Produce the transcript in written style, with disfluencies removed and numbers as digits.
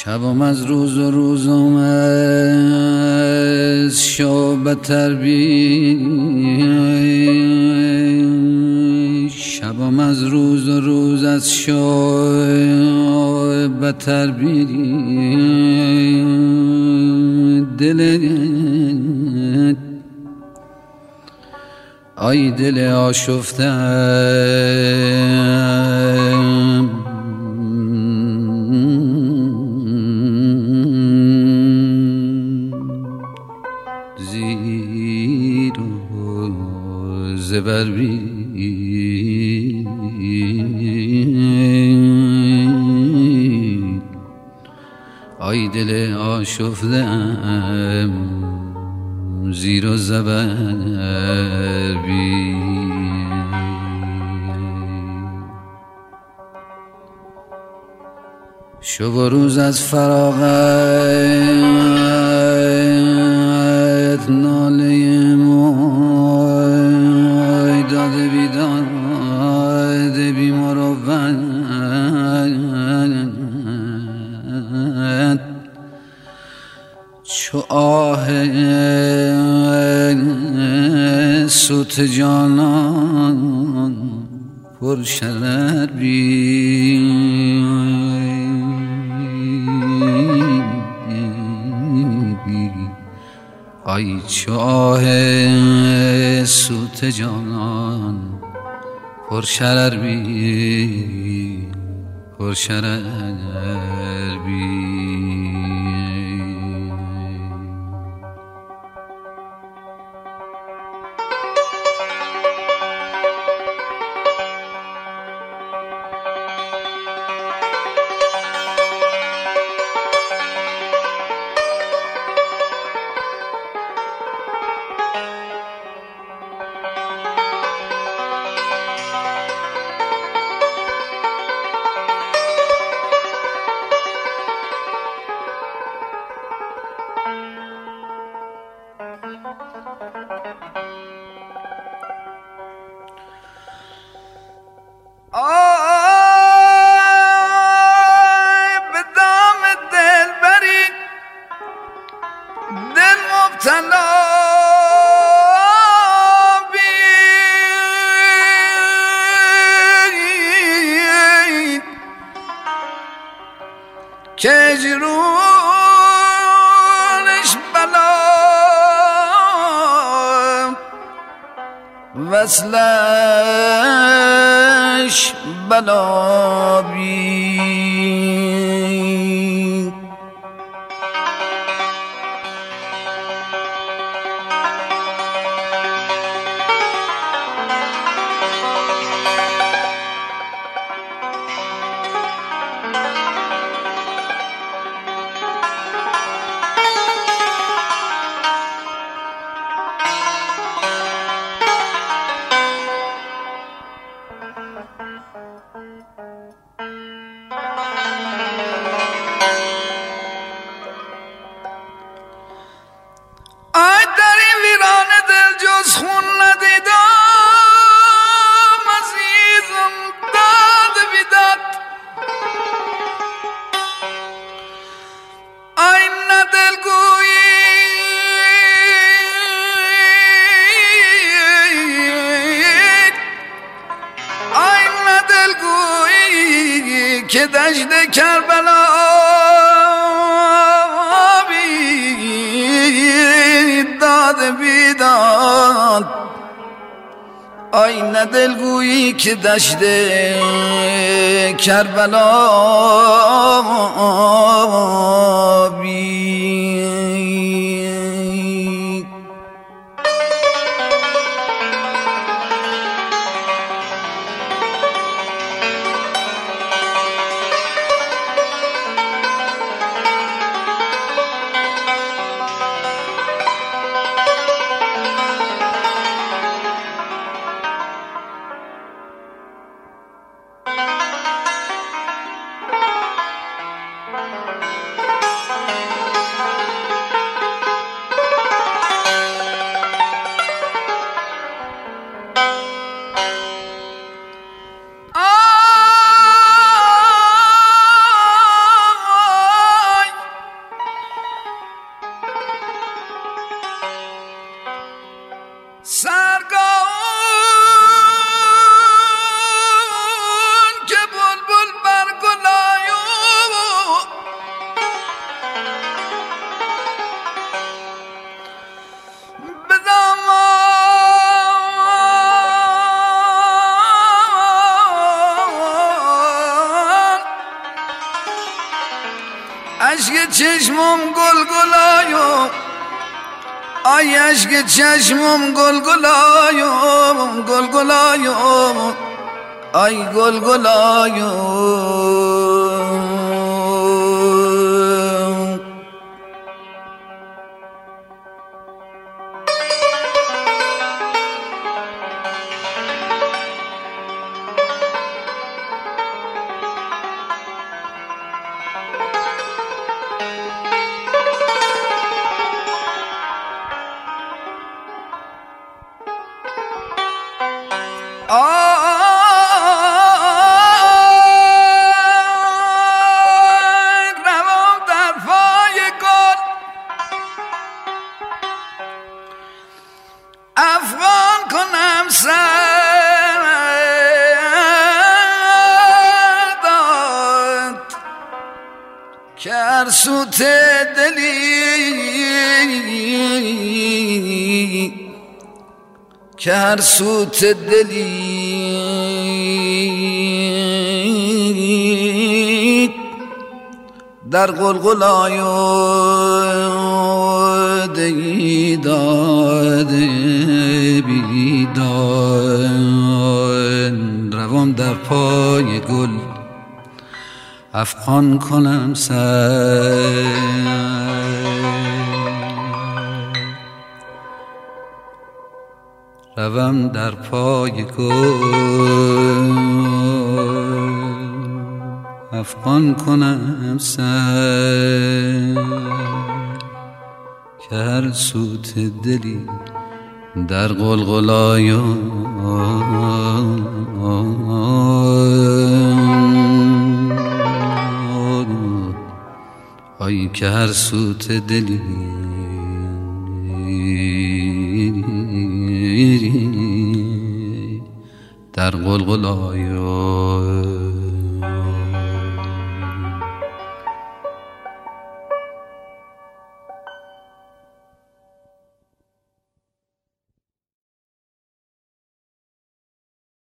شبم از روز و روزم از شب بتر بی شبم از روز و روز از شب بتر بی دل آی دل آشفتم زیر و زبر بی آی دل آشفتم زیر و زبر بی شب و روز از فراغت ناله موی داده بیداده بی مروت چو آه سوت جانان پر شرر بی آی چو آه سوت جانان پر شرر بی پر شرر بی به دام دل بری دل مبتلا بید که اجرونش بلا وصلش بلا بید خون ندیدم عزیزم داد بیداد ای ندلگویی ای ندلگویی که دشت کربلا داد بیداد آی ندلگویی که دشت کربلا بید اشک چشمم گلگلایم ای اشک چشمم گلگلایم گلگلایم ای گلگلایم روم در پای گل افغان کنم سرداد که هر سوت دلی که هر سوت دلی در قلقلای بیداد روم در پای گل افغان کنم سر روم در پای گل افغان کنم سر که هر سوت دلی در قلقلای آی که هر سوت دلی در قلقلای